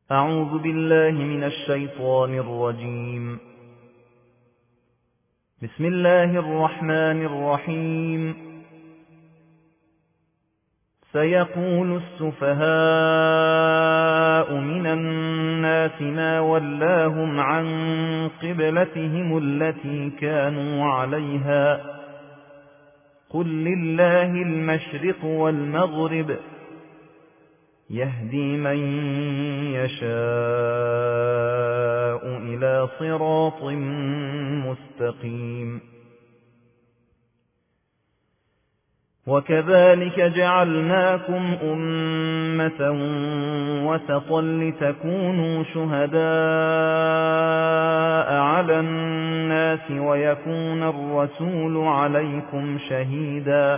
أعوذ بالله من الشيطان الرجيم. بسم الله الرحمن الرحيم. سيقول السفهاء من الناس ما ولاهم عن قبلتهم التي كانوا عليها قل لله المشرق والمغرب يهدي من يشاء إلى صراط مستقيم. وكذلك جعلناكم أمة وسطا لتكونوا شهداء على الناس ويكون الرسول عليكم شهيدا.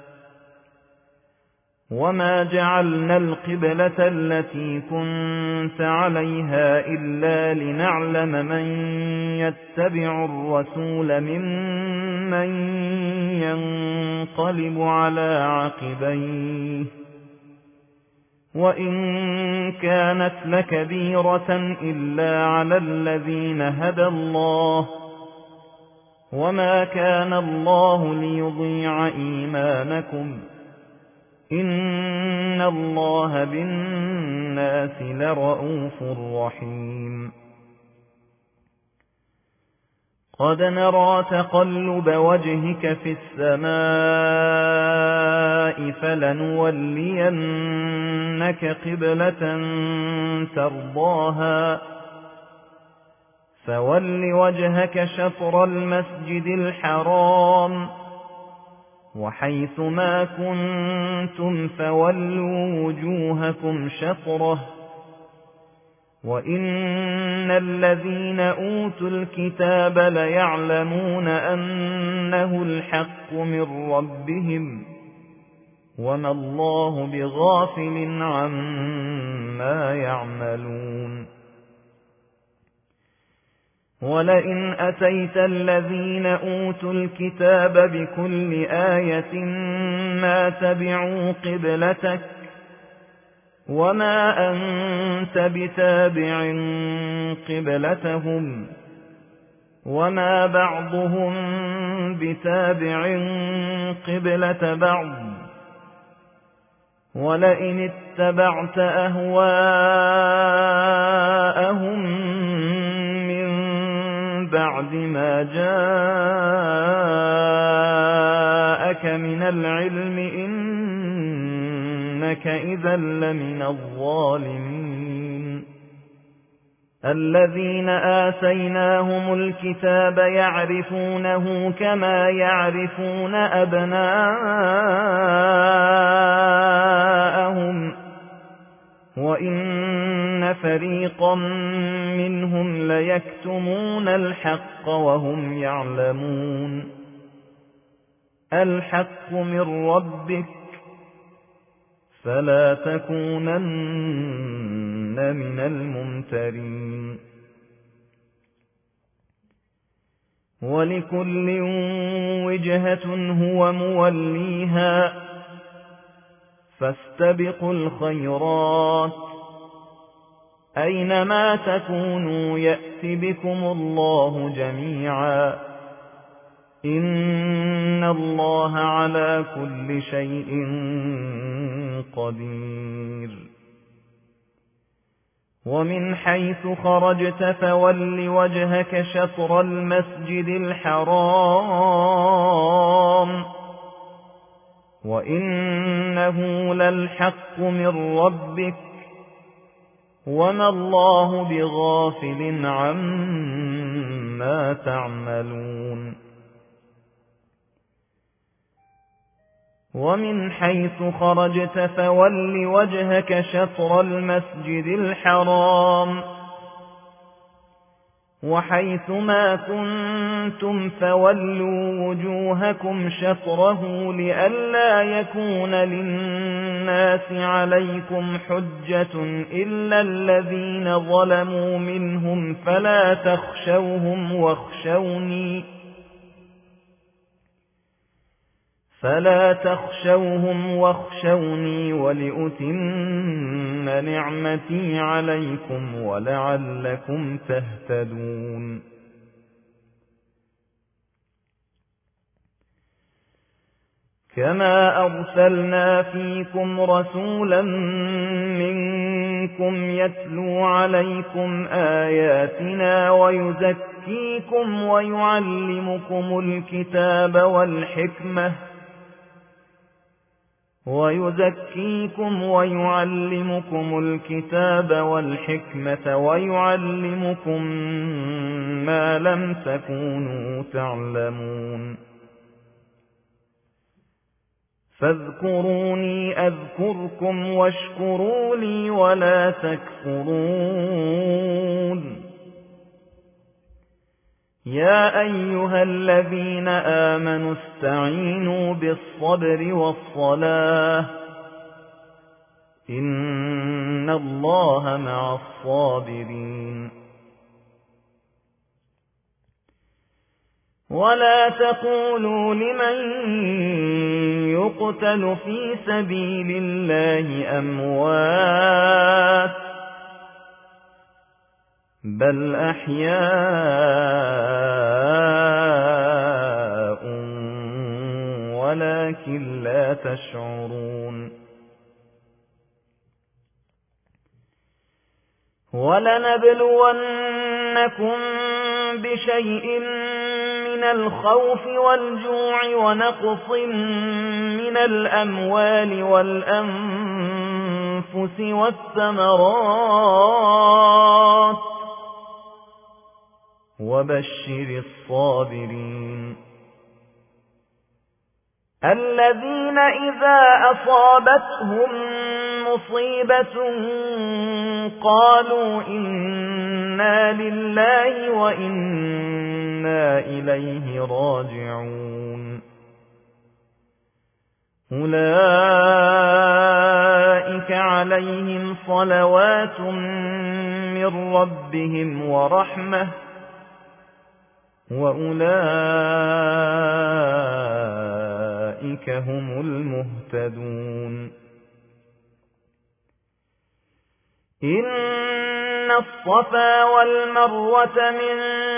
وما جعلنا القبلة التي كنت عليها إلا لنعلم من يتبع الرسول ممن ينقلب على عقبيه وإن كانت لكبيرة إلا على الذين هدى الله وما كان الله ليضيع إيمانكم إن الله بالناس لرءوف رحيم. قد نرى تقلب وجهك في السماء فلنولينك قبلة ترضاها فول وجهك شطر المسجد الحرام وحيث ما كنتم فولوا وجوهكم شطره وإن الذين أوتوا الكتاب ليعلمون أنه الحق من ربهم وما الله بغافل عما يعملون. ولئن أتيت الذين أوتوا الكتاب بكل آية ما تبعوا قبلتك وما أنت بتابع قبلتهم وما بعضهم بتابع قبلة بعض ولئن اتبعت أهواءهم بعد ما جاءك من العلم إنك إذا لمن الظالمين. الذين آتيناهم الكتاب يعرفونه كما يعرفون أبناءهم وإن فريقا منهم ليكتمون الحق وهم يعلمون. الحق من ربك فلا تكونن من الممترين. ولكل وجهة هو موليها فاستبقوا الخيرات أينما تكونوا يأت بكم الله جميعا إن الله على كل شيء قدير. ومن حيث خرجت فول وجهك شطر المسجد الحرام وإنه للحق من ربك وما الله بغافل عما تعملون. ومن حيث خرجت فول وجهك شطر المسجد الحرام وحيث ما كنتم فولوا وجوهكم شطره لئلا يكون للناس عليكم حجة إلا الذين ظلموا منهم فلا تخشوهم واخشوني فلا تخشوهم واخشوني ولأتم نعمتي عليكم ولعلكم تهتدون. كما أرسلنا فيكم رسولا منكم يتلو عليكم آياتنا ويزكيكم ويعلمكم الكتاب والحكمة ويعلمكم ما لم تكونوا تعلمون. فاذكروني أذكركم واشكروا لي ولا تكفرون. يا أيها الذين آمنوا استعينوا بالصبر والصلاة إن الله مع الصابرين. ولا تقولوا لمن يقتل في سبيل الله أموات بل أحياء ولكن لا تشعرون. ولنبلونكم بشيء من الخوف والجوع ونقص من الأموال والأنفس والثمرات وبشر الصابرين الذين إذا أصابتهم مصيبة قالوا إنا لله وإنا إليه راجعون. أولئك عليهم صلوات من ربهم ورحمة وأولئك هم المهتدون. إن الصفا والمروة من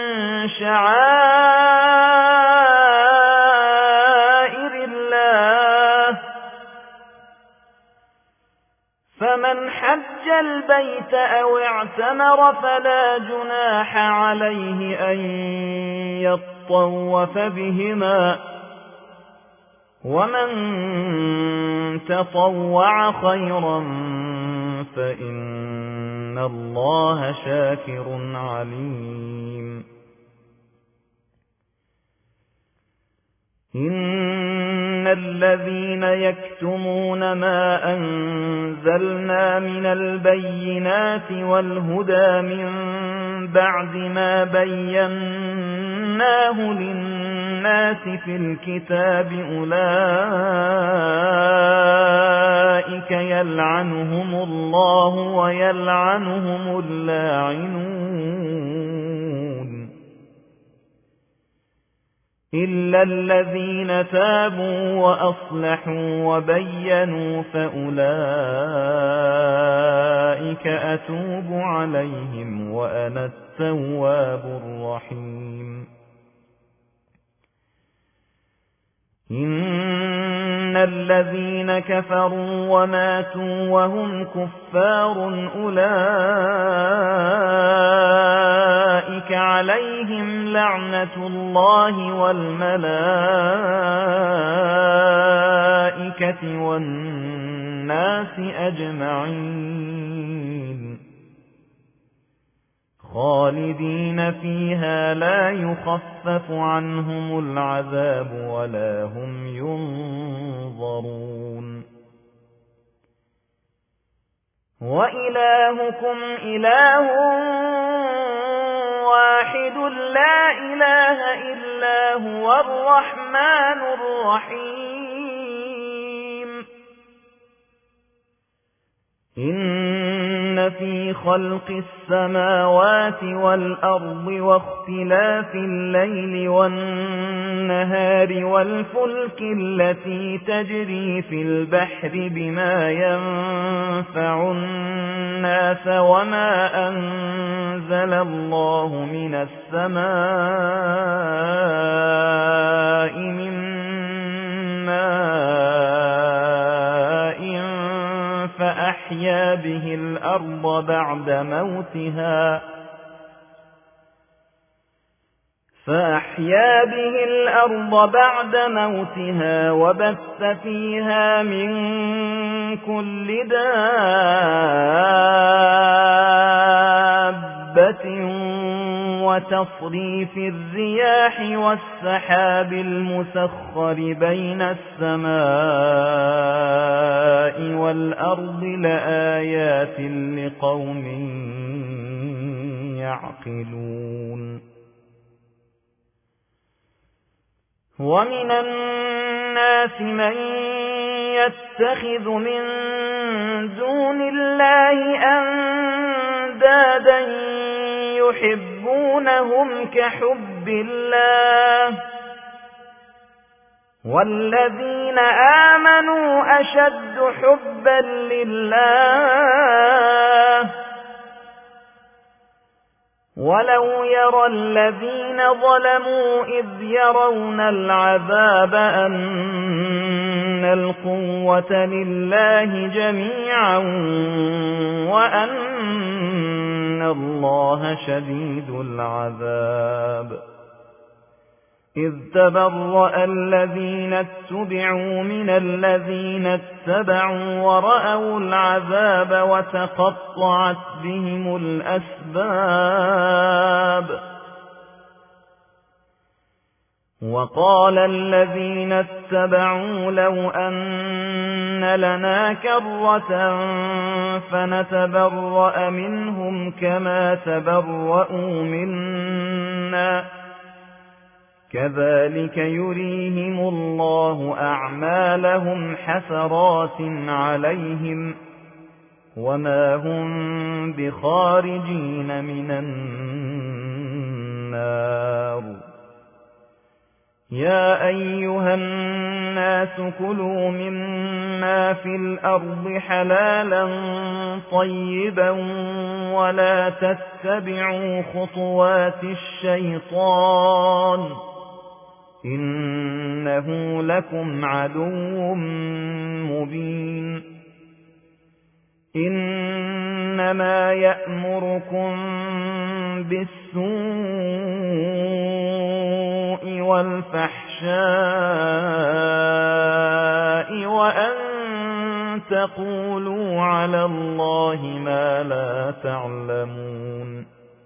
شعائر الله فمن حج البيت أو اعتمر فلا جناح عليه أن يطوف بهما ومن تطوع خيرا فإن الله شاكر عليم. إن الذين يكتمون ما أنزلنا من البينات والهدى من بعد ما بيناه للناس في الكتاب أولئك يلعنهم الله ويلعنهم اللاعنون إلا الذين تابوا وأصلحوا وبينوا فأولئك أتوب عليهم وأنا التواب الرحيم. إن الذين كفروا وماتوا وهم كفار أولئك عليهم لعنة الله والملائكة والناس أجمعين خالدين فيها لا يخفف عنهم العذاب ولا هم ينظرون. وإلهكم إله واحد لا إله إلا هو الرحمن الرحيم. إن في خلق السماوات والأرض واختلاف الليل والنهار والفلك التي تجري في البحر بما ينفع الناس وما أنزل الله من السماء من ماء فأحيا به الأرض بعد موتها وبث فيها من كل دابة وتصريف الرياح والسحاب المسخر بين السماء والأرض لآيات لقوم يعقلون ومن الناس من يتخذ من دون الله أندادا يحبونهم كحب الله والذين آمنوا أشد حبا لله ولو يرى الذين ظلموا إذ يرون العذاب أن القوة لله جميعا وأن الله شديد العذاب إذ تبرأ الذين اتبعوا من الذين اتبعوا ورأوا العذاب وتقطعت بهم الأسباب وقال الذين اتبعوا لو أن لنا كرة فنتبرأ منهم كما تبرؤوا منا كذلك يريهم الله أعمالهم حسرات عليهم وما هم بخارجين من النار يا أيها الناس كلوا مما في الأرض حلالا طيبا ولا تتبعوا خطوات الشيطان إنه لكم عدو مبين إنما يأمركم بالسوء والفحشاء وأن تقولوا على الله ما لا تعلمون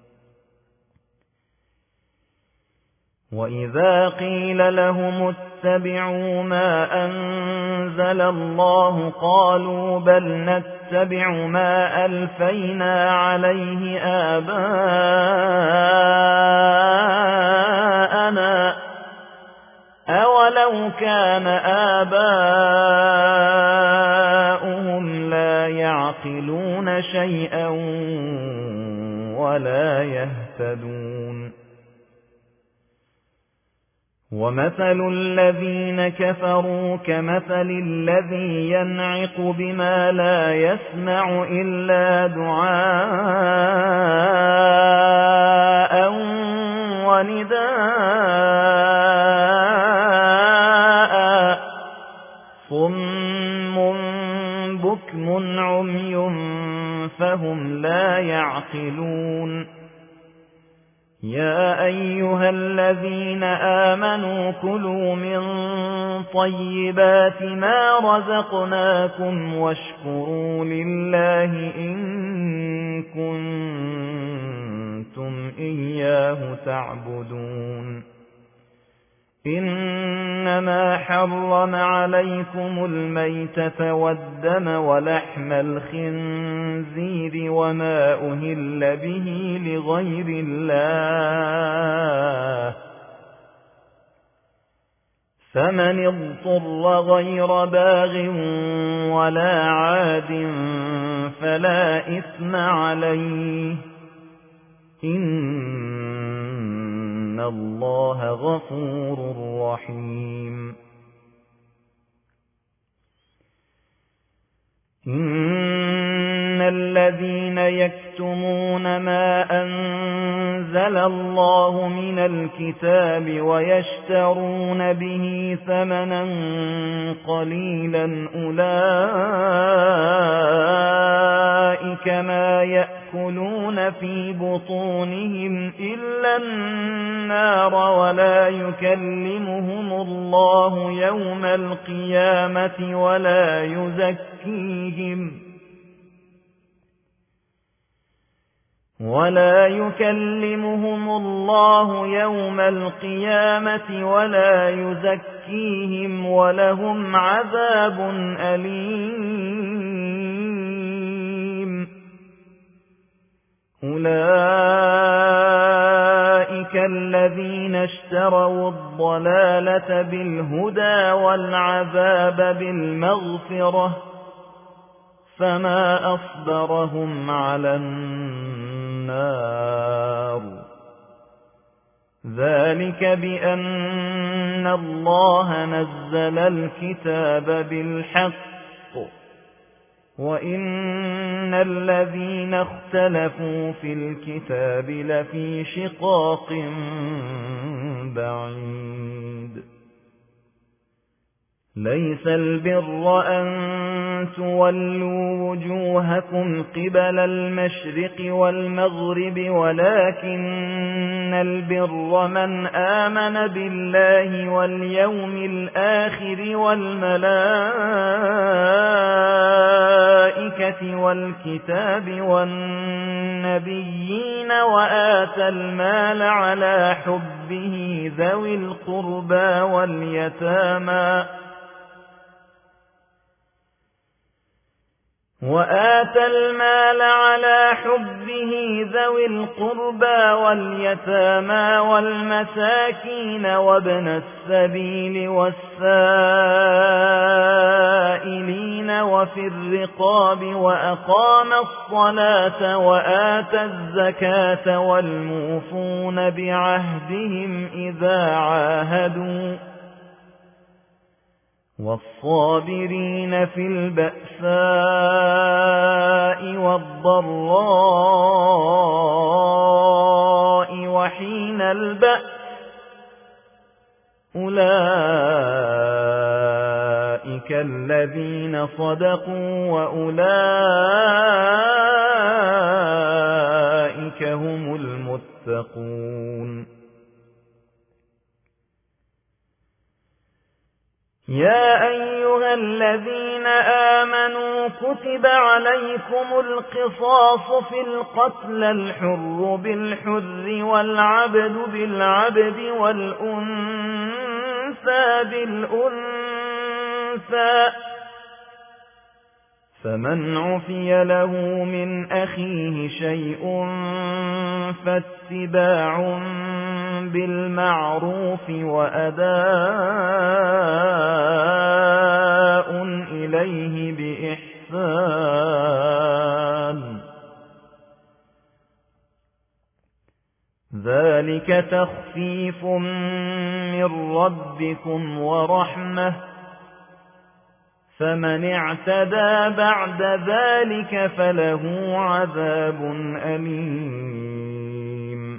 وإذا قيل لهم اتبعوا ما أنزل الله قالوا بل نتبع ما ألفينا عليه آباءنا أولو كان آباؤهم لا يعقلون شيئا ولا يهتدون ومثل الذين كفروا كمثل الذي ينعق بما لا يسمع إلا دعاء ونداء صم بكم عمي فهم لا يعقلون يا أيها الذين آمنوا كلوا من طيبات ما رزقناكم واشكروا لله إن كنتم إياه تعبدون إنما حرم عليكم الميتة والدم ولحم الخنزير وما أهل به لغير الله فمن اضطر غير باغ ولا عاد فلا إثم عليه إن الله غفور رحيم إن الذين يكتمون ما أنزل الله من الكتاب ويشترون به ثمنا قليلا أولئك ما يأكلون في بطونهم إلا النار ولا يكلمهم الله يوم القيامة ولا يكلمهم الله يوم القيامة ولا يزكيهم ولهم عذاب أليم أولئك الذين اشتروا الضلالة بالهدى والعذاب بالمغفرة فما أصبرهم على النار ذلك بأن الله نزل الكتاب بالحق وإن الذين اختلفوا في الكتاب لفي شقاق بعيد ليس البر أن تولوا وجوهكم قبل المشرق والمغرب ولكن البر من آمن بالله واليوم الآخر والملائكة والكتاب والنبيين وآتى المال على حبه ذوي القربى واليتامى والمساكين وابن السبيل والسائلين وفي الرقاب وأقام الصلاة وآتى الزكاة والموفون بعهدهم إذا عاهدوا والصابرين في البأساء والضراء وحين البأس أولئك الذين صدقوا وأولئك هم المتقون يا أيها الذين آمنوا كتب عليكم القصاص في القتلى الحر بالحر والعبد بالعبد والأنثى بالأنثى فمن عفي له من أخيه شيء فاتباع بالمعروف وأداء إليه بإحسان ذلك تخفيف من ربكم ورحمة فمن اعتدى بعد ذلك فله عذاب أليم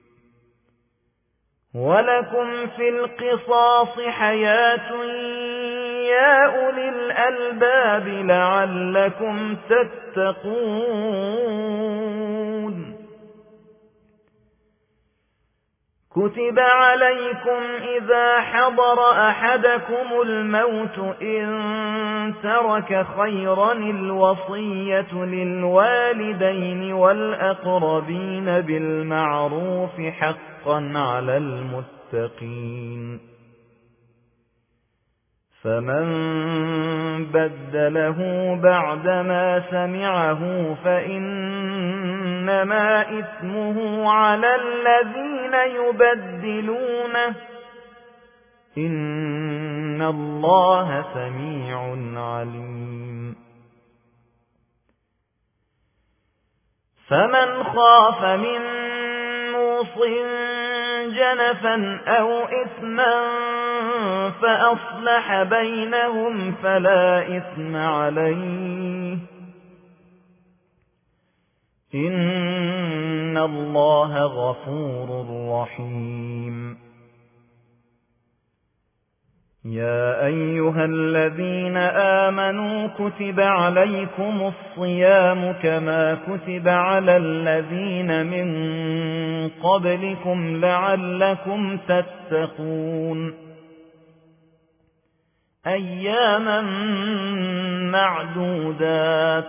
ولكم في القصاص حياة يا أولي الألباب لعلكم تتقون كتب عليكم إذا حضر أحدكم الموت إن ترك خيرا الوصية للوالدين والأقربين بالمعروف حقا على المتقين فمن بدله بعدما سمعه فإنما إثمه على الذين يبدلونه إن إِنَّ اللَّهَ سَمِيعٌ عَلِيمٌ فَمَنْ خَافَ مِنْ مُوصٍ جَنَفًا أَوْ إِثْمًا فَأَصْلَحَ بَيْنَهُمْ فَلَا إِثْمَ عَلَيْهِ إِنَّ اللَّهَ غَفُورٌ رَحِيمٌ يَا أَيُّهَا الَّذِينَ آمَنُوا كُتِبَ عَلَيْكُمُ الصِّيَامُ كَمَا كُتِبَ عَلَى الَّذِينَ مِنْ قَبْلِكُمْ لَعَلَّكُمْ تَتَّقُونَ أَيَّامًا مَّعْدُودَاتٍ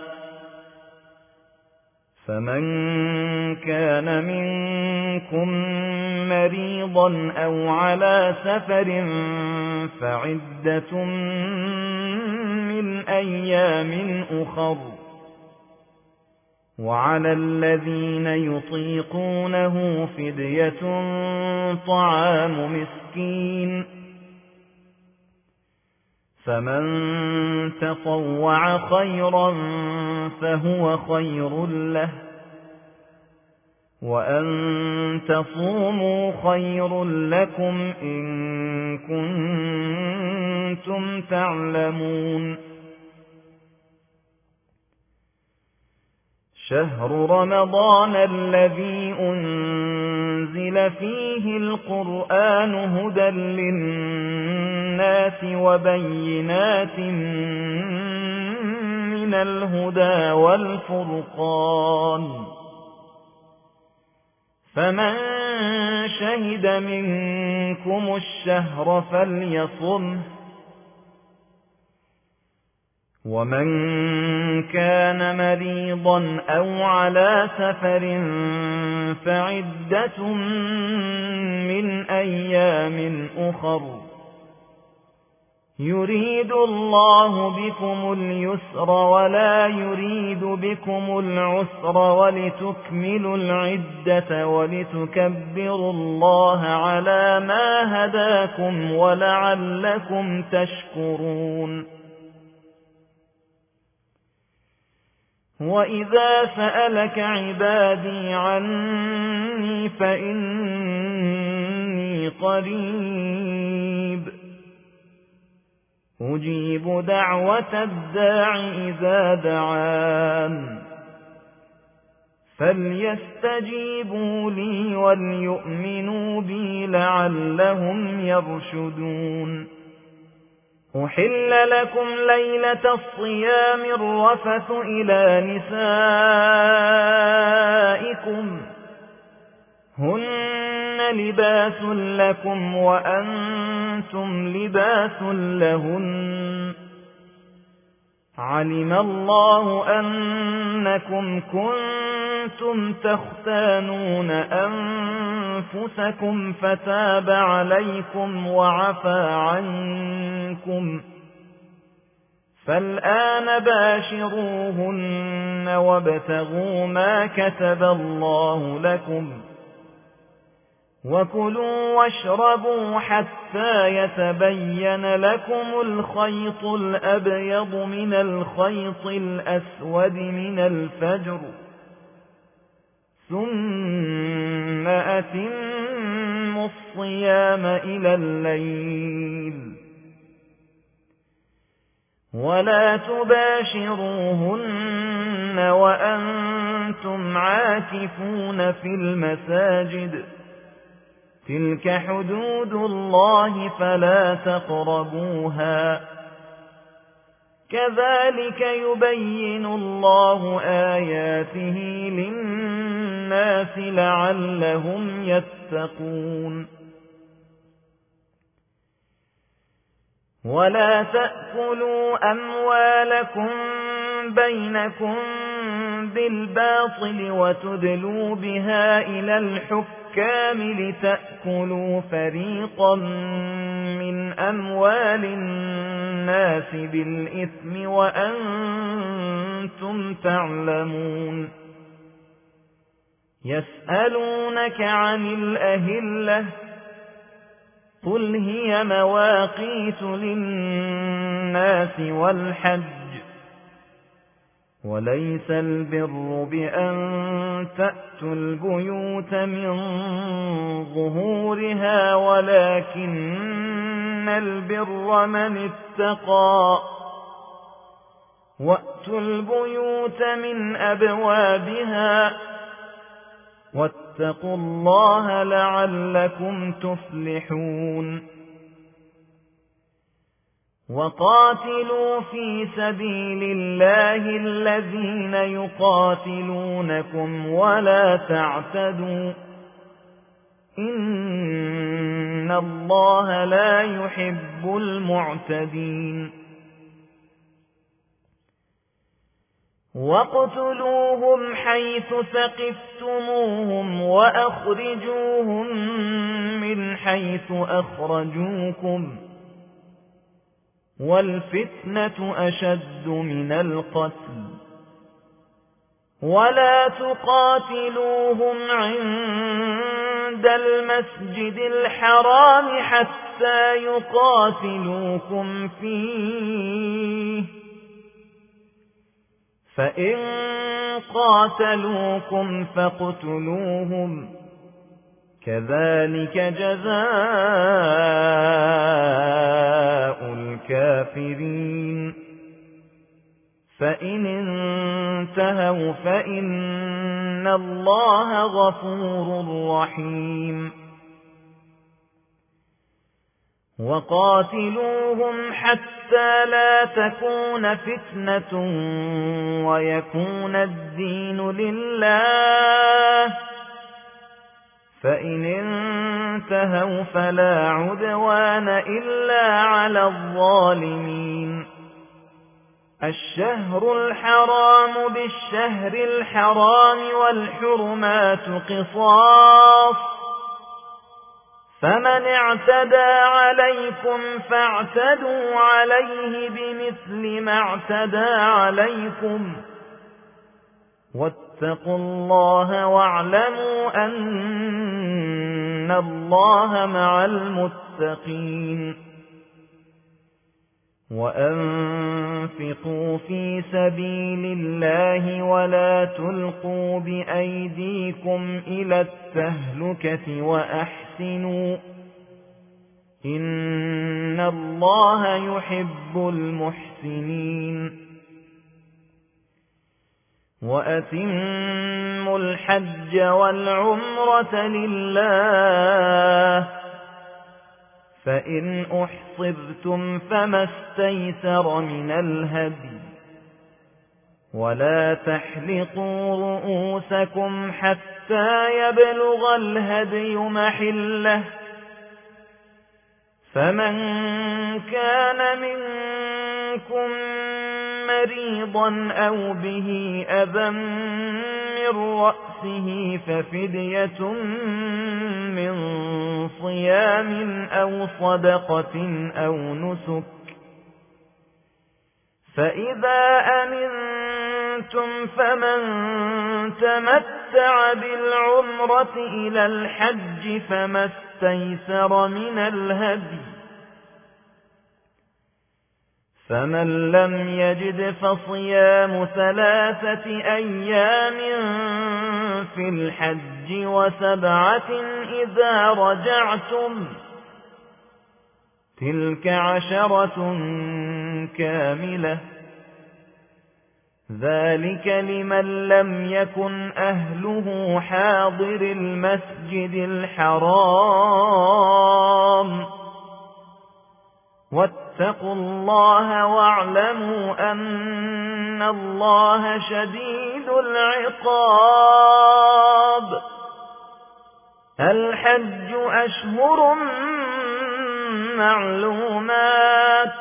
فَمَنْ كَانَ مِنكُم مَّرِيضًا أَوْ عَلَى سَفَرٍ فَعِدَّةٌ مِّنْ أَيَّامٍ أُخَرَ وَعَلَى الَّذِينَ يُطِيقُونَهُ فِدْيَةٌ طَعَامُ مِسْكِينٍ فَمَن تَطَوَّعَ خَيْرًا فَهُوَ خَيْرٌ لَّهُ وَأَن تَصُومُوا خَيْرٌ لَّكُمْ إِن كُنتُمْ تَعْلَمُونَ شَهْرُ رَمَضَانَ الَّذِي أُنزِلَ فِيهِ الْقُرْآنُ هُدًى لِّلنَّاسِ وَبَيِّنَاتٍ مِّنَ الْهُدَى وَالْفُرْقَانِ فَمَن شَهِدَ مِنكُمُ الشَّهْرَ فَلْيَصُمْهُ وَمَن كَانَ مَرِيضًا أَوْ عَلَى سَفَرٍ فَعِدَّةٌ مِّنْ أَيَّامٍ أُخَرَ يُرِيدُ اللَّهُ بِكُمُ الْيُسْرَ وَلَا يُرِيدُ بِكُمُ الْعُسْرَ وَلِتُكْمِلُوا الْعِدَّةَ وَلِتُكَبِّرُوا اللَّهَ عَلَى مَا هَدَاكُمْ وَلَعَلَّكُمْ تَشْكُرُونَ وَإِذَا سَأَلَكَ عِبَادِي عَنِّي فَإِنِّي قَرِيبٌ أُجِيبُ دَعْوَةَ الدَّاعِ إِذَا دَعَانِ فَلْيَسْتَجِيبُوا لِي وَلْيُؤْمِنُوا بِي لَعَلَّهُمْ يَرْشُدُونَ أُحِلَّ لَكُمْ لَيْلَةَ الصِّيَامِ الرَّفَثُ إِلَى نِسَائِكُمْ هُنَّ لِبَاسٌ لَكُمْ وَأَنْتُمْ لِبَاسٌ لَهُنَّ عَلِمَ اللَّهُ أَنَّكُمْ كُنتُمْ تَخْتَانُونَ أَنفُسَكُمْ فَتَابَ عَلَيْكُمْ وَعَفَا عَنكُمْ فَالْآنَ بَاشِرُوهُنَّ وَابْتَغُوا مَا كَتَبَ اللَّهُ لَكُمْ وَكُلُوا وَاشْرَبُوا حَتَّى يَتَبَيَّنَ لَكُمُ الْخَيْطُ الْأَبْيَضُ مِنَ الْخَيْطِ الْأَسْوَدِ مِنَ الْفَجْرِ ثُمَّ أَتِمُّوا الصِّيَامَ إِلَى اللَّيْلِ وَلَا تُبَاشِرُوهُنَّ وَأَنْتُمْ عَاكِفُونَ في الْمَسَاجِدِ تِلْكَ حُدُودُ اللَّهِ فَلَا تَقْرَبُوهَا كَذَلِكَ يُبَيِّنُ اللَّهُ آيَاتِهِ لِلنَّاسِ لَعَلَّهُمْ يَتَّقُونَ وَلَا تَأْكُلُوا أَمْوَالَكُمْ بَيْنَكُمْ بِالْبَاطِلِ وَتُدْلُوا بِهَا إِلَى الْحُكَّامِ لِتَأْكُلُوا فَرِيقًا مِنْ أَمْوَالِ النَّاسِ بِالْإِثْمِ وَأَنْتُمْ تَعْلَمُونَ يَسْأَلُونَكَ عَنِ الْأَهِلَّةِ قل هي مواقيت للناس والحج وليس البر بأن تأتوا البيوت من ظهورها ولكن البر من اتقى وأتوا البيوت من أبوابها واتقوا الله لعلكم تفلحون وقاتلوا في سبيل الله الذين يقاتلونكم ولا تعتدوا إن الله لا يحب المعتدين واقتلوهم حيث ثقفتموهم وأخرجوهم من حيث أخرجوكم والفتنة أشد من القتل ولا تقاتلوهم عند المسجد الحرام حتى يقاتلوكم فيه فإن قاتلوكم فاقتلوهم كذلك جزاء الكافرين فإن انتهوا فإن الله غفور رحيم وقاتلوهم حتى لا تكون فتنة ويكون الدين لله فإن انتهوا فلا عدوان إلا على الظالمين الشهر الحرام بالشهر الحرام والحرمات قصاص فمن اعتدى عليكم فاعتدوا عليه بمثل ما اعتدى عليكم واتقوا الله واعلموا أن الله مع المتقين وأنفقوا في سبيل الله ولا تلقوا بأيديكم إلى التهلكة وأحسنوا إن الله يحب المحسنين وأتموا الحج والعمرة لله فإن أحصرتم فما استيسر من الهدي ولا تحلقوا رؤوسكم حتى يبلغ الهدي محله فمن كان منكم مريضا أو به أذى من رأسه ففدية من صيام أو صدقة أو نسك فإذا أمنتم فمن تمتع بالعمرة إلى الحج فما استيسر من الهدي فمن لم يجد فصيام 3 أيام في الحج و7 إذا رجعتم تلك 10 كاملة ذلك لمن لم يكن أهله حاضر المسجد الحرام واتقوا الله واعلموا أن الله شديد العقاب الحج أشهر معلومات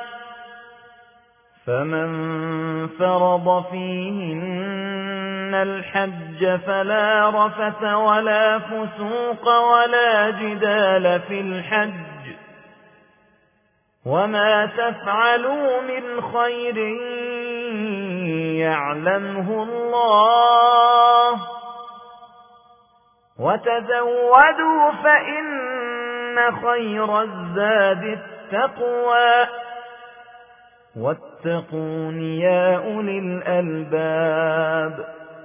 فمن فرض فيهن الحج فلا رفث ولا فسوق ولا جدال في الحج وما تفعلوا من خير يعلمه الله وتزودوا فإن فإن خير الزاد التقوى واتقون يا أولي الألباب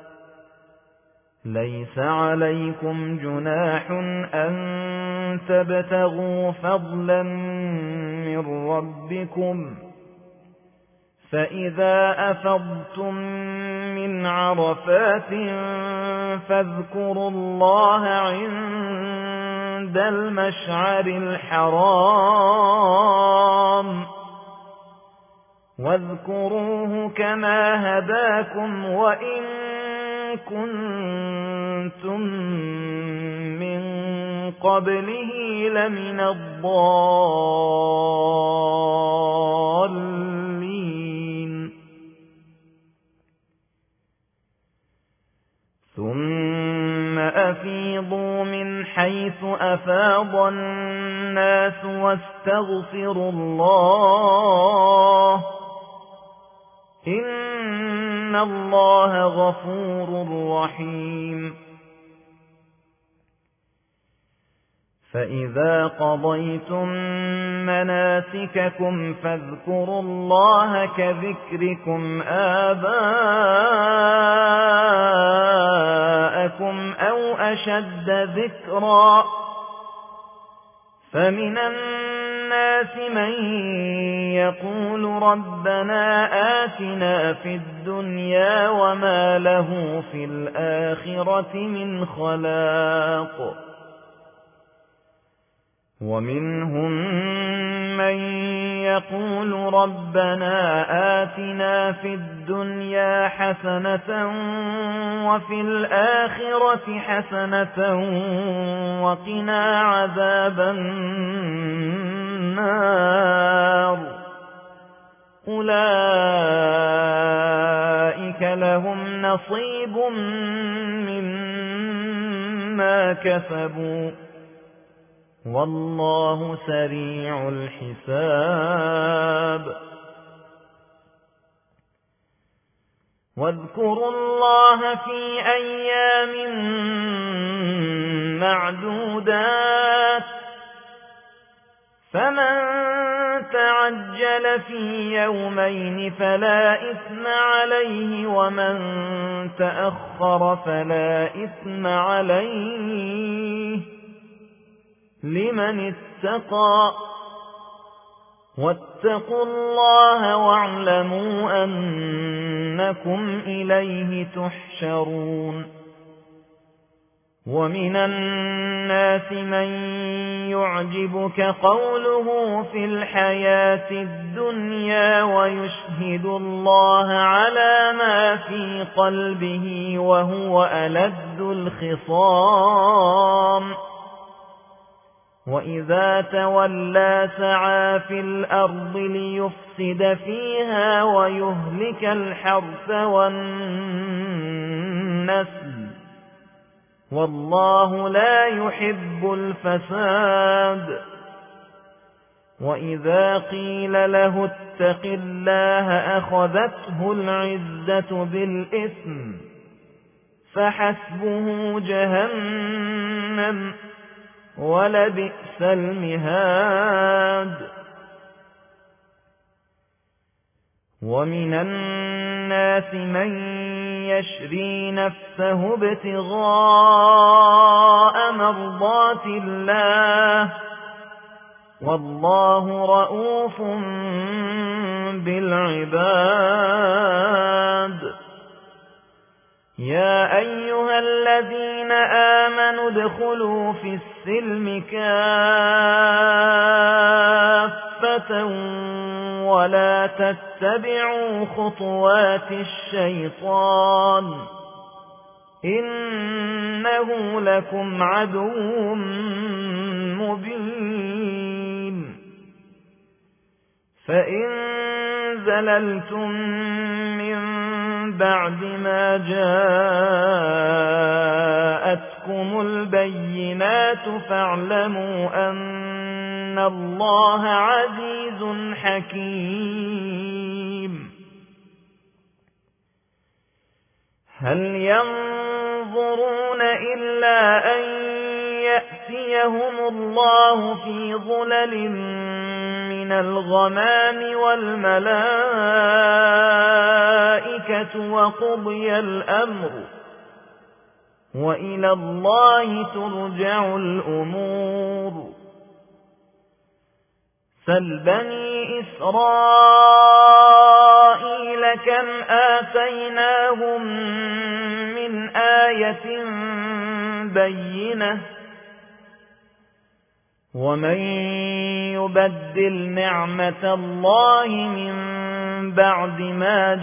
ليس عليكم جناح أن تبتغوا فضلا من ربكم فإذا أفضتم من عرفات فاذكروا الله عند المشعر الحرام واذكروه كما هداكم وإن كنتم من قبله لمن الضالين ثم أفيضوا من حيث أفاض الناس واستغفروا الله إن الله غفور رحيم فإذا قضيتم مناسككم فاذكروا الله كذكركم آباءكم أو أشد ذكرا فمن الناس من يقول ربنا آتنا في الدنيا وما له في الآخرة من خلاق ومنهم من يقول ربنا آتنا في الدنيا حسنة وفي الآخرة حسنة وقنا عذاب النار أولئك لهم نصيب مما كسبوا والله سريع الحساب واذكروا الله في أيام معدودات فمن تعجل في يومين فلا إثم عليه ومن تأخر فلا إثم عليه لمن اتقى واتقوا الله واعلموا أنكم إليه تحشرون ومن الناس من يعجبك قوله في الحياة الدنيا ويشهد الله على ما في قلبه وهو ألد الخصام وإذا تولى سعى في الأرض ليفسد فيها ويهلك الحرث والنسل والله لا يحب الفساد وإذا قيل له اتق الله أخذته العزة بالإثم فحسبه جهنم ولبئس المهاد ومن الناس من يشري نفسه ابتغاء مرضات الله والله رؤوف بالعباد يا أيها الذين آمنوا ادخلوا في السلم كافة ولا تتبعوا خطوات الشيطان إنه لكم عدو مبين فإن زللتم من بعد ما جاءتكم البينات فاعلموا أن الله عزيز حكيم هل ينظرون إلا أن يغشيهم الله في ظلل من الغمام والملائكة وقضي الأمر وإلى الله ترجع الأمور سل بني إسرائيل كم آتيناهم من آية بينة ومن يبدل نعمة الله من بعد ما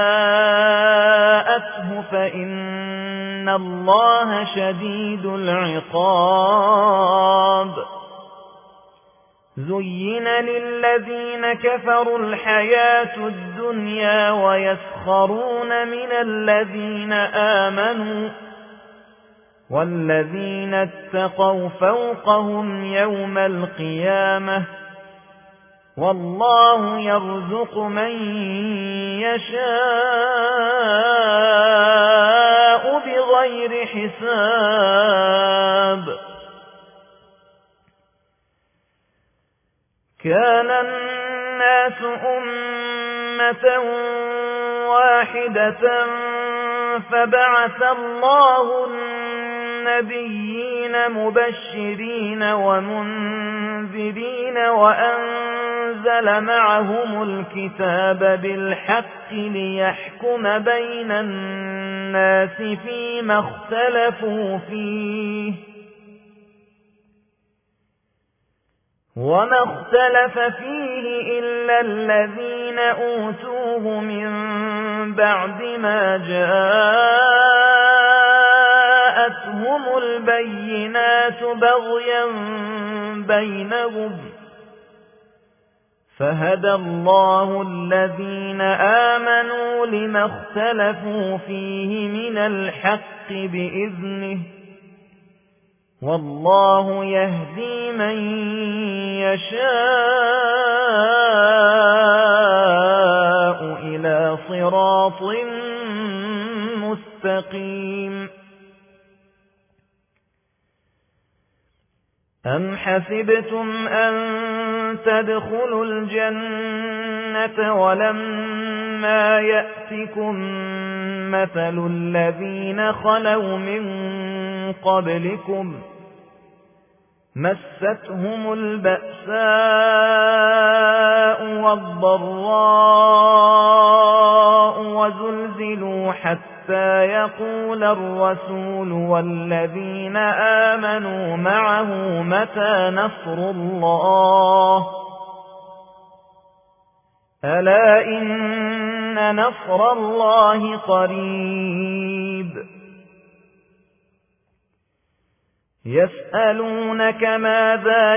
جاءته فإن الله شديد العقاب زين للذين كفروا الحياة الدنيا ويسخرون من الذين آمنوا والذين اتقوا فوقهم يوم القيامة والله يرزق من يشاء بغير حساب كان الناس أمة واحدة فبعث الله النبيين مبشرين ومنذرين وأنزل معهم الكتاب بالحق ليحكم بين الناس فيما اختلفوا فيه وما اختلف فيه إلا الذين أوتوه من بعد ما جاءتهم البينات بغيا بينهم فهدى الله الذين آمنوا لما اختلفوا فيه من الحق بإذنه والله يهدي من يشاء إلى صراط مستقيم أم حسبتم أن تدخلوا الجنة ولما يأتكم مثل الذين خلوا من قبلكم مستهم البأساء والضراء وزلزلوا حتى يقول الرسول والذين آمنوا معه متى نصر الله ألا إن نصر الله قريب يسألونك ماذا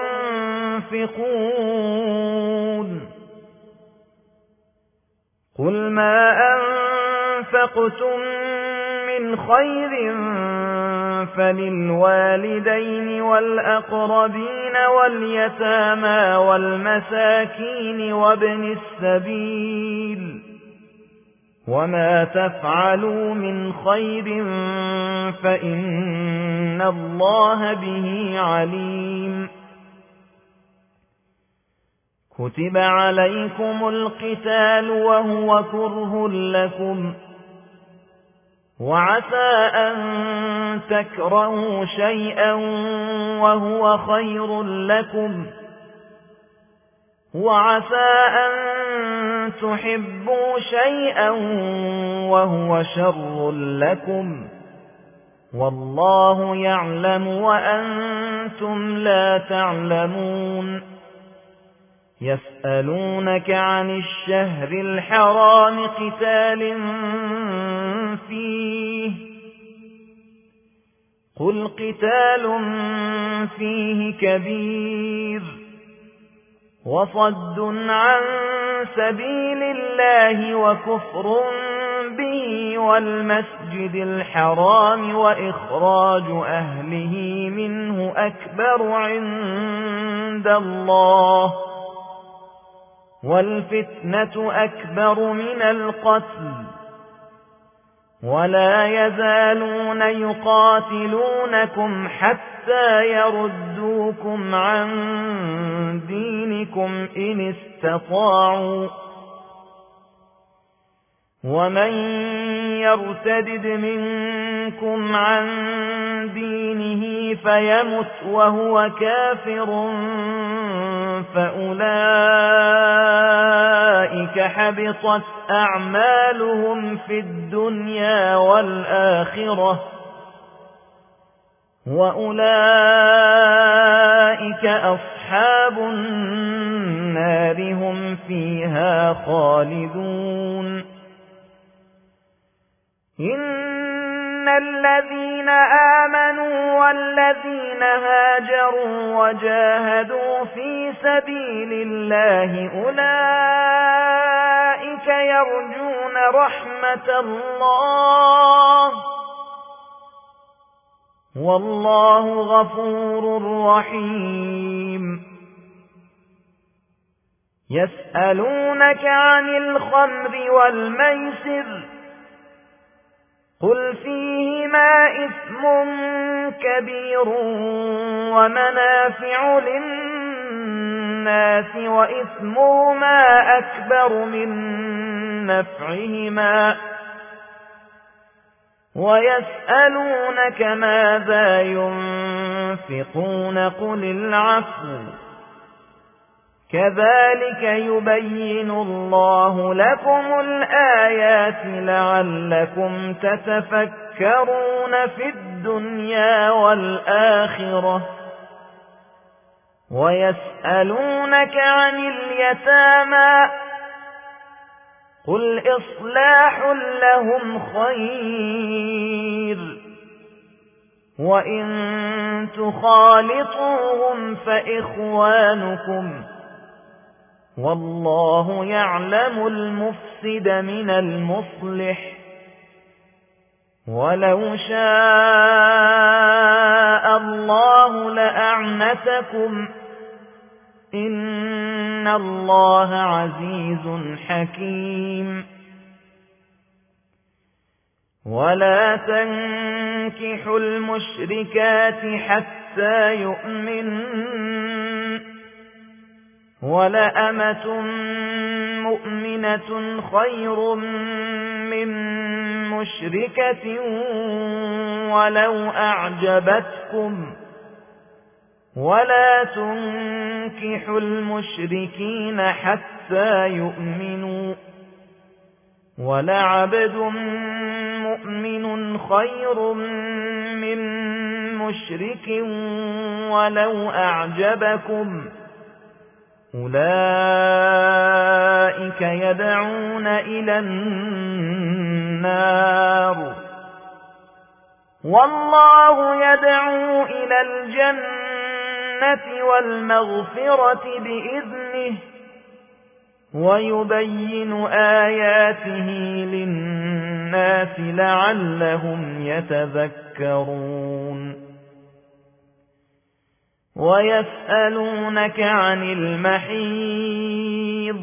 ينفقون قل ما أنفقتم من خير فللوالدين والأقربين واليتامى والمساكين وابن السبيل وما تفعلوا من خير فإن الله به عليم كتب عليكم القتال وهو كره لكم وعسى أن تكرهوا شيئا وهو خير لكم وعسى أن تحبوا شيئا وهو شر لكم والله يعلم وأنتم لا تعلمون يسألونك عن الشهر الحرام قتال فيه قل قتال فيه كبير وصد عن سبيل الله وكفر به والمسجد الحرام وإخراج أهله منه أكبر عند الله والفتنة أكبر من القتل ولا يزالون يقاتلونكم حتى يردوكم عن دينكم إن استطاعوا ومن يرتدد منكم عن دينه فيمت وهو كافر فأولئك حبطت أعمالهم في الدنيا والآخرة وأولئك أصحاب النار هم فيها خالدون إن الذين آمنوا والذين هاجروا وجاهدوا في سبيل الله أولئك يرجون رحمة الله والله غفور رحيم يسألونك عن الخمر والميسر قل فيهما إثم كبير ومنافع للناس وإثمهما أكبر من نفعهما ويسألونك ماذا ينفقون قل العفو كذلك يبين الله لكم الآيات لعلكم تتفكرون في الدنيا والآخرة ويسألونك عن اليتامى قل إصلاح لهم خير وإن تخالطوهم فإخوانكم والله يعلم المفسد من المصلح ولو شاء الله لأعنتكم إن الله عزيز حكيم ولا تنكحوا المشركات حتى يؤمنن ولأمة مؤمنة خير من مشركة ولو أعجبتكم ولا تنكحوا المشركين حتى يؤمنوا ولعبد مؤمن خير من مشرك ولو أعجبكم أولئك يدعون إلى النار والله يدعو إلى الجنة والمغفرة بإذنه ويبين آياته للناس لعلهم يتذكرون ويسألونك عن المحيض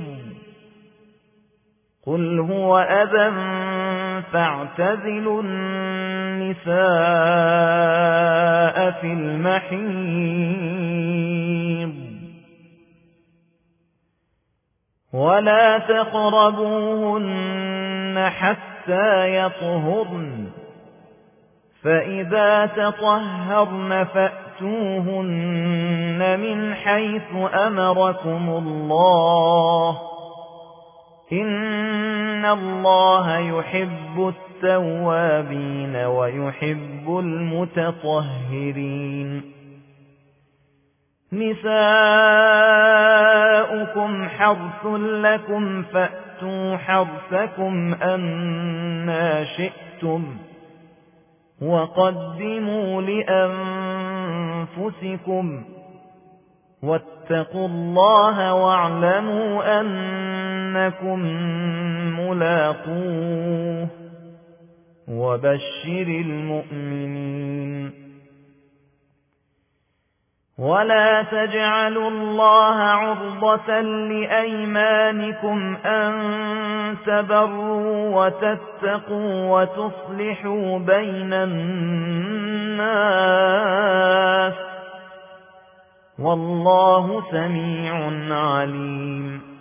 قل هو أذى فاعتزلوا النساء في المحيض ولا تقربوهن حتى يطهرن فإذا تطهرن فأتوهن من حيث أمركم الله إن الله يحب التوابين ويحب المتطهرين نساؤكم حرث لكم فأتوا حرثكم أنى شئتم وقدموا لأنفسكم واتقوا الله واعلموا أنكم ملاقوه وبشر المؤمنين ولا تجعلوا الله عرضة لأيمانكم أن تبروا وتتقوا وتصلحوا بين الناس والله سميع عليم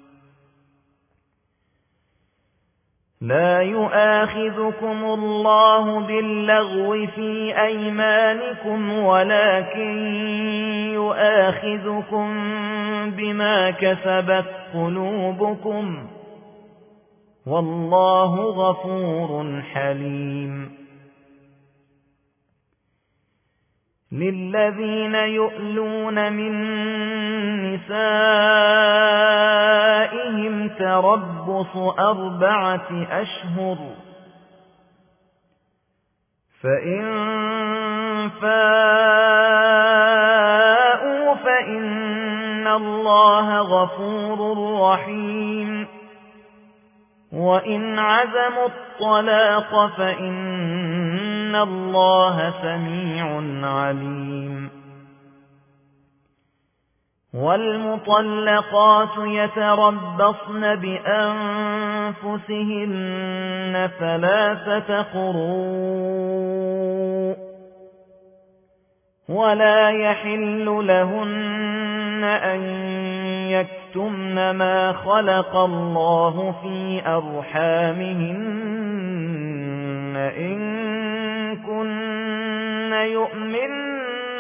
لا يؤاخذكم الله باللغو في أيمانكم ولكن يؤاخذكم بما كسبت قلوبكم والله غفور حليم للذين يؤلون من نسائهم تربص 4 أشهر فإن فاءوا فإن الله غفور رحيم وإن عزموا الطلاق فإن الله سميع عليم والمطلقات يتربصن بأنفسهن 3 قروء ولا يحل لهن أن يكتمن ما خلق الله في أرحامهن إن كن يؤمن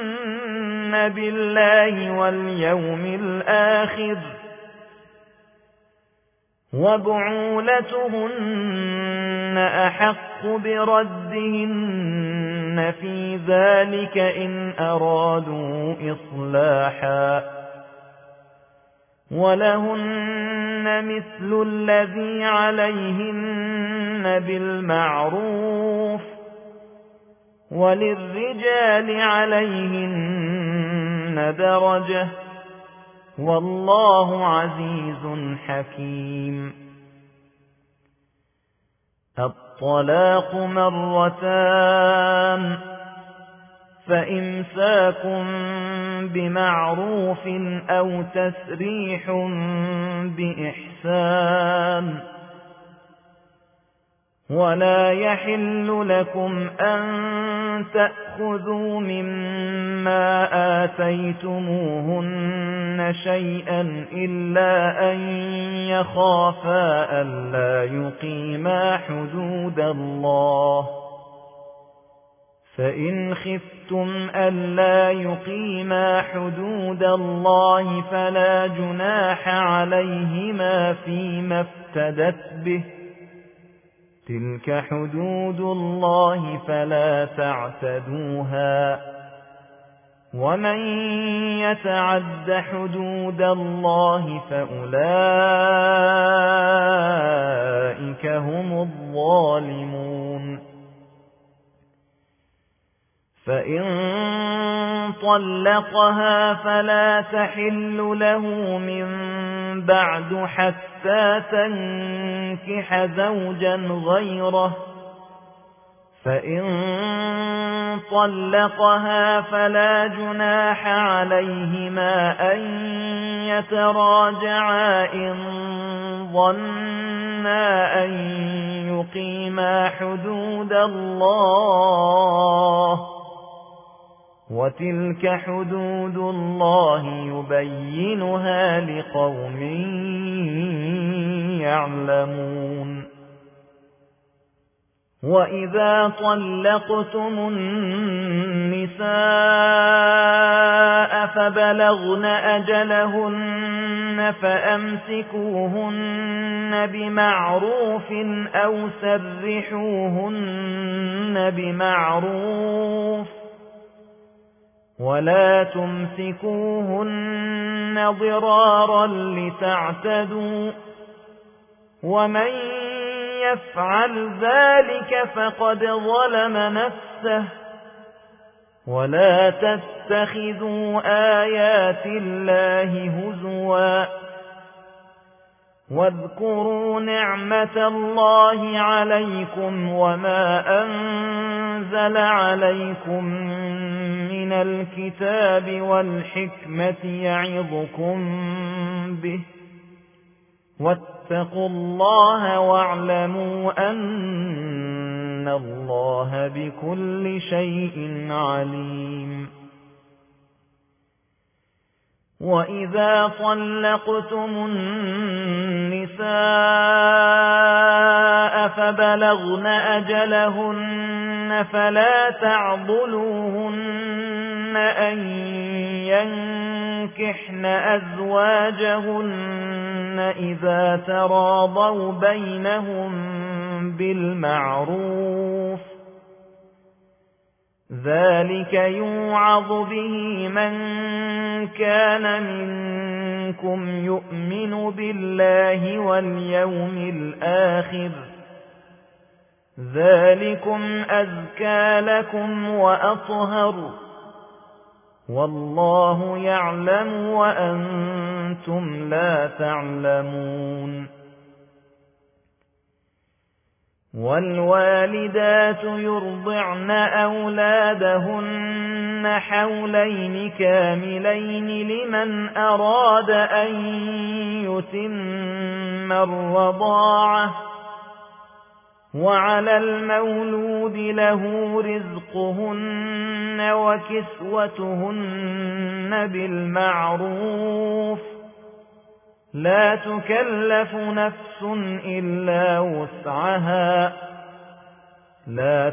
بالله واليوم الآخر وبعولتهن أحق بردهن في ذلك إن أرادوا إصلاحا ولهن مثل الذي عليهن بالمعروف وللرجال عليهن درجة والله عزيز حكيم الطلاق 2 فإمساك بمعروف أو تسريح بإحسان ولا يحل لكم أن تأخذوا مما آتيتموهن شيئا إلا أن يخافا ألا يقيما حدود الله فإن خفتم ألا يقيما حدود الله فلا جناح عليهما فيما افتدت به تلك حدود الله فلا تعتدوها ومن يتعد حدود الله فأولئك هم الظالمون فإن طلقها فلا تحل له من بعد حتى تنكح زوجا غيره فإن طلقها فلا جناح عليهما أن يتراجعا إن ظنا أن يقيما حدود الله وتلك حدود الله يبينها لقوم يعلمون وإذا طلقتم النساء فبلغن أجلهن فأمسكوهن بمعروف أو سرحوهن بمعروف ولا تمسكوهن ضرارا لتعتدوا ومن يفعل ذلك فقد ظلم نفسه ولا تتخذوا آيات الله هزوا واذكروا نعمة الله عليكم وما أنزل عليكم من الكتاب والحكمة يعظكم به واتقوا الله واعلموا أن الله بكل شيء عليم وإذا طلقتم النساء فبلغن أجلهن فلا تعضلوهن أن ينكحن أزواجهن إذا تراضوا بينهم بالمعروف ذلك يوعظ به من كان منكم يؤمن بالله واليوم الآخر ذلكم أزكى لكم وأطهر والله يعلم وأنتم لا تعلمون والوالدات يرضعن أولادهن حولين كاملين لمن أراد أن يتم الرضاعة وعلى المولود له رزقهن وكسوتهن بالمعروف لا تكلف نفس إلا وسعها لا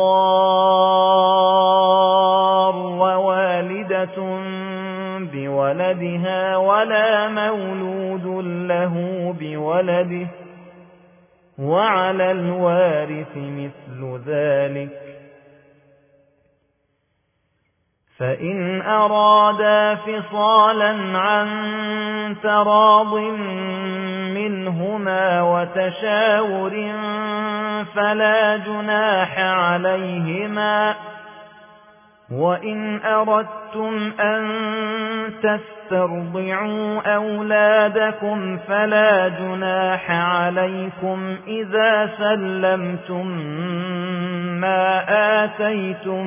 تضار والدة بولدها ولا مولود له بولده وعلى الوارث مثل ذلك فإن أرادا فصالا عن تراض منهما وتشاور فلا جناح عليهما وإن أردتم أن تسترضعوا أولادكم فلا جناح عليكم إذا سلمتم ما آتيتم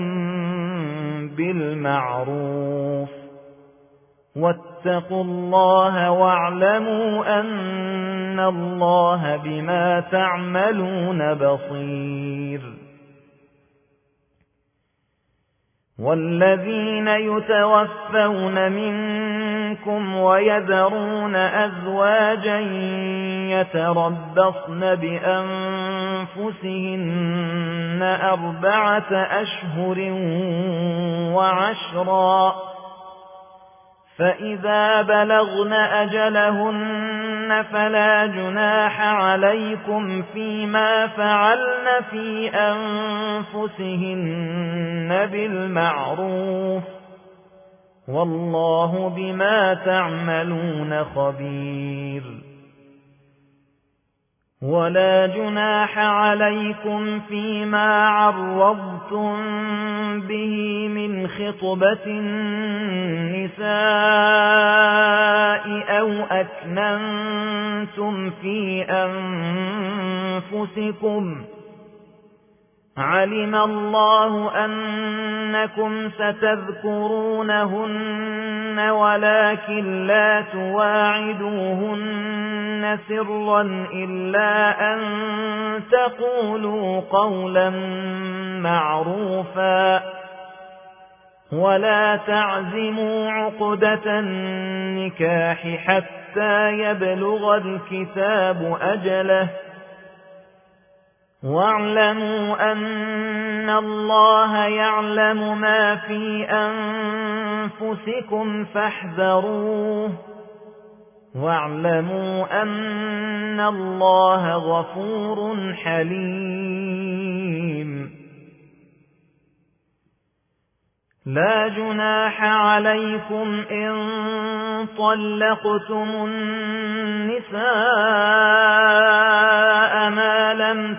بالمعروف واتقوا الله واعلموا أن الله بما تعملون بصير والذين يتوفون منكم ويذرون أزواجا يتربصن بأنفسهن 4 أشهر وعشرا فإذا بلغن أجلهن فلا جناح عليكم فيما فعلن في أنفسهن بالمعروف والله بما تعملون خبير ولا جناح عليكم فيما عرضتم به من خطبة النساء أو أكننتم في أنفسكم علم الله أنكم ستذكرونهن ولكن لا تواعدوهن سرا إلا أن تقولوا قولا معروفا ولا تعزموا عقدة النكاح حتى يبلغ الكتاب أجله واعلموا أن الله يعلم ما في أنفسكم فاحذروه واعلموا أن الله غفور حليم لا جناح عليكم إن طلقتم النساء ما لم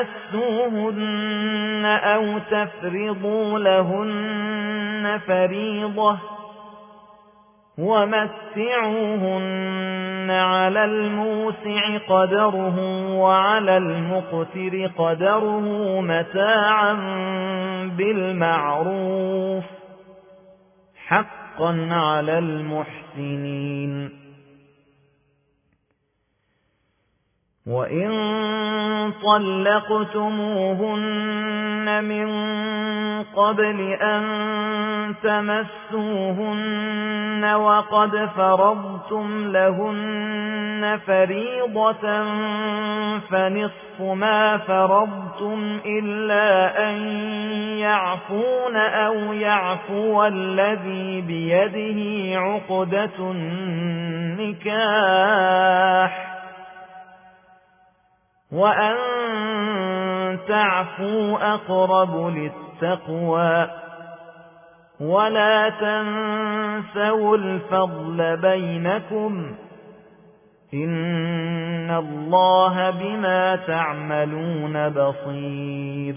تمسوهن أو تفرضوا لهن فريضة ومتعوهن على الموسع قدره وعلى المقتر قدره متاعا بالمعروف حقا على المحسنين. وإن طلقتموهن من قبل أن تمسوهن وقد فرضتم لهن فريضة فنصف ما فرضتم إلا أن يعفون أو يعفو الذي بيده عقدة النكاح وأن تعفوا أقرب للتقوى ولا تنسوا الفضل بينكم إن الله بما تعملون بصير.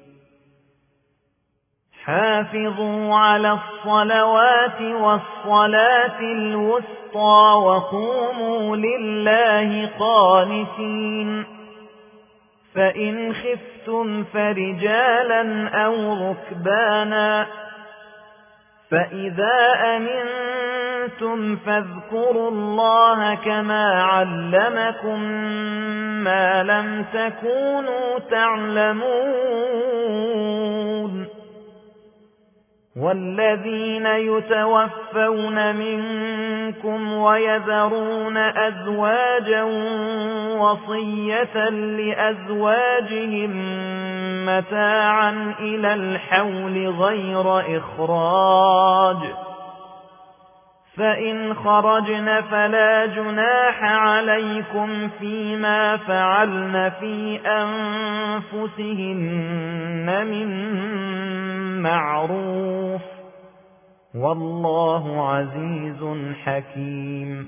حافظوا على الصلوات والصلاة الوسطى وقوموا لله قانتين. فإن خفتم فرجالا أو ركبانا فإذا أمنتم فاذكروا الله كما علمكم ما لم تكونوا تعلمون. والذين يتوفون منكم ويذرون أزواجا وصية لأزواجهم متاعا إلى الحول غير إخراج فإن خرجن فلا جناح عليكم فيما فعلن في أنفسهن من معروف والله عزيز حكيم.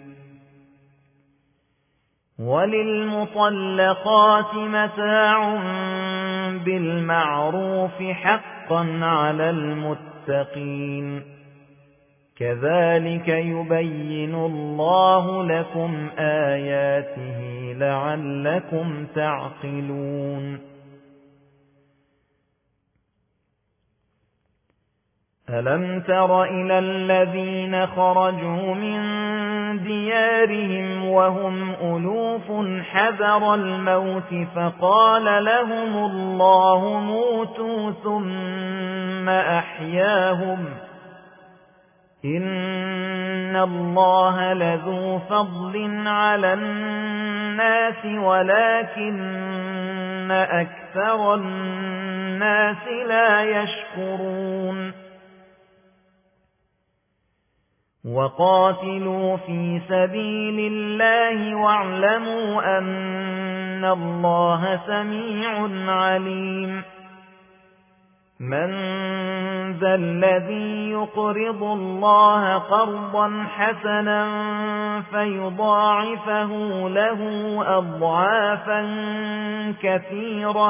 وللمطلقات متاع بالمعروف حقا على المتقين كذلك يبين الله لكم آياته لعلكم تعقلون. ألم تر إلى الذين خرجوا من ديارهم وهم ألوف حذر الموت فقال لهم الله موتوا ثم أحياهم إن الله لذو فضل على الناس ولكن أكثر الناس لا يشكرون. وقاتلوا في سبيل الله واعلموا أن الله سميع عليم. من ذا الذي يقرض الله قرضا حسنا فيضاعفه له أضعافا كثيرة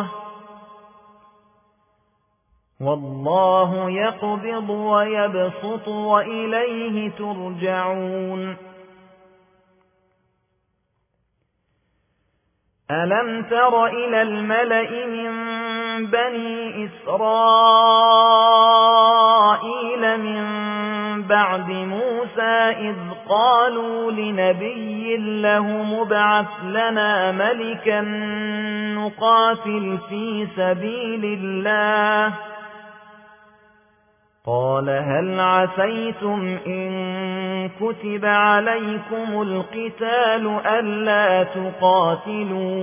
والله يقبض ويبسط وإليه ترجعون. ألم تر إلى الملأ من بني إسرائيل من بعد موسى إذ قالوا لنبي له مبعث لنا ملكا نقاتل في سبيل الله قال هل عسيتم إن كتب عليكم القتال ألا تقاتلوا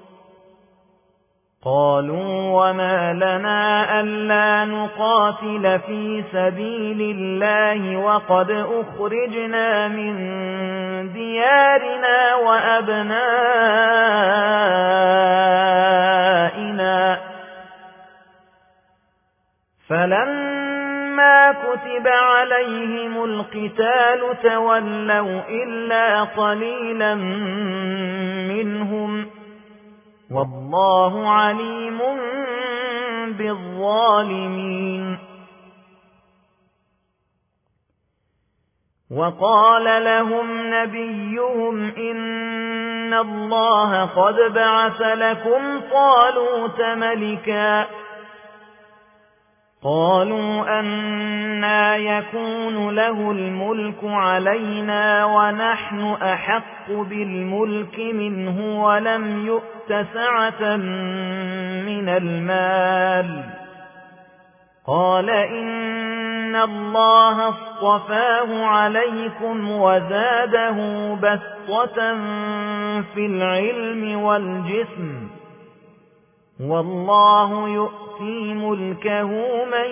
قالوا وما لنا ألا نقاتل في سبيل الله وقد أخرجنا من ديارنا وأبنائنا فلما كتب عليهم القتال تولوا إلا قليلا منهم والله عليم بالظالمين. وقال لهم نبيهم إن الله قد بعث لكم طالوت ملكا قالوا أنى يكون له الملك علينا ونحن أحق بالملك منه ولم يؤت سعة من المال قال إن الله اصطفاه عليكم وزاده بسطة في العلم والجسم والله يؤتي ملكه من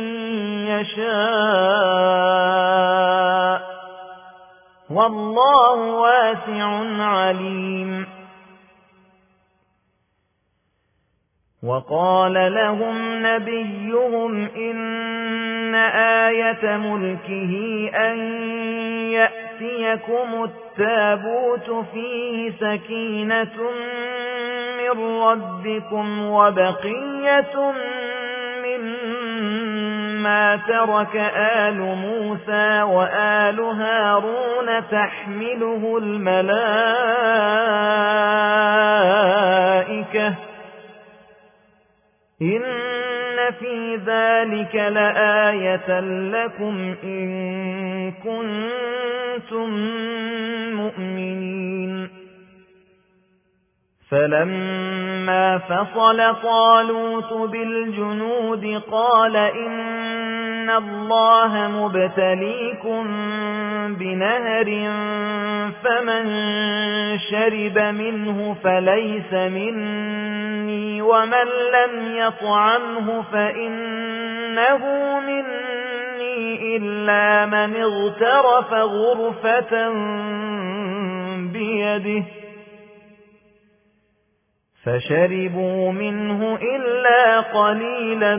يشاء والله واسع عليم وقال لهم نبيهم إن آية ملكه أن يأتيكم التابوت فيه سكينة من ربكم وبقية مما ترك آل موسى وآل هارون تحمله الملائكة إن في ذلك لآية لكم إن كنتم مؤمنين فلما فصل طالوت بالجنود قال إن الله مبتليكم بنهر فمن شرب منه فليس مني ومن لم يطعمه فإنه مني إلا من اغترف غرفة بيده فشربوا منه إلا قليلا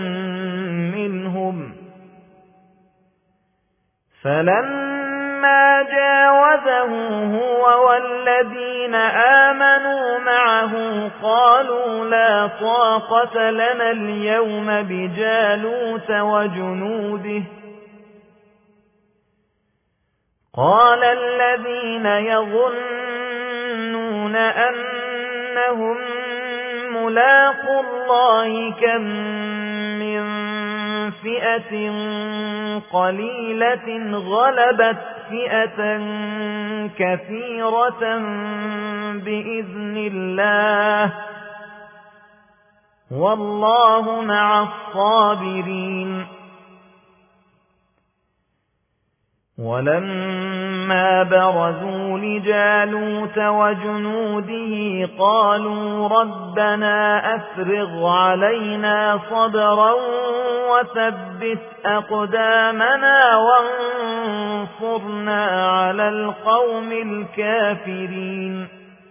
منهم فلما جاوزه هو والذين آمنوا معه قالوا لا طاقة لنا اليوم بجالوت وجنوده قال الذين يظنون أنهم ملاقو الله كم من فئة قليلة غلبت فئة كثيرة بإذن الله والله مع الصابرين ولما برزوا لجالوت وجنوده قالوا ربنا أفرغ علينا صبرا وثبت أقدامنا وانصرنا على القوم الكافرين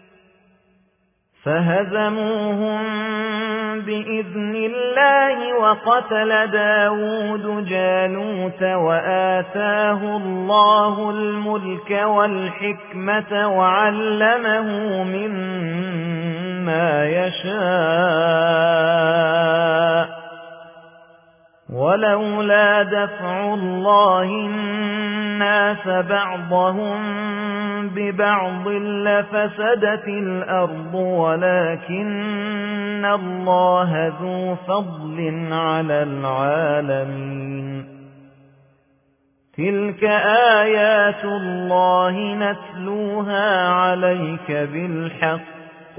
فهزموهم بإذن الله وقتل داود جالوت وآتاه الله الملك والحكمة وعلمه مما يشاء ولولا دفع الله الناس بعضهم ببعض لفسدت الأرض ولكن الله ذو فضل على العالمين تلك آيات الله نتلوها عليك بالحق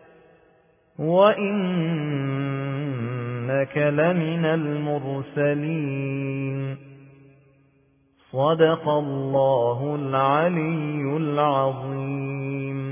وإنك لمن المرسلين صدق الله العلي العظيم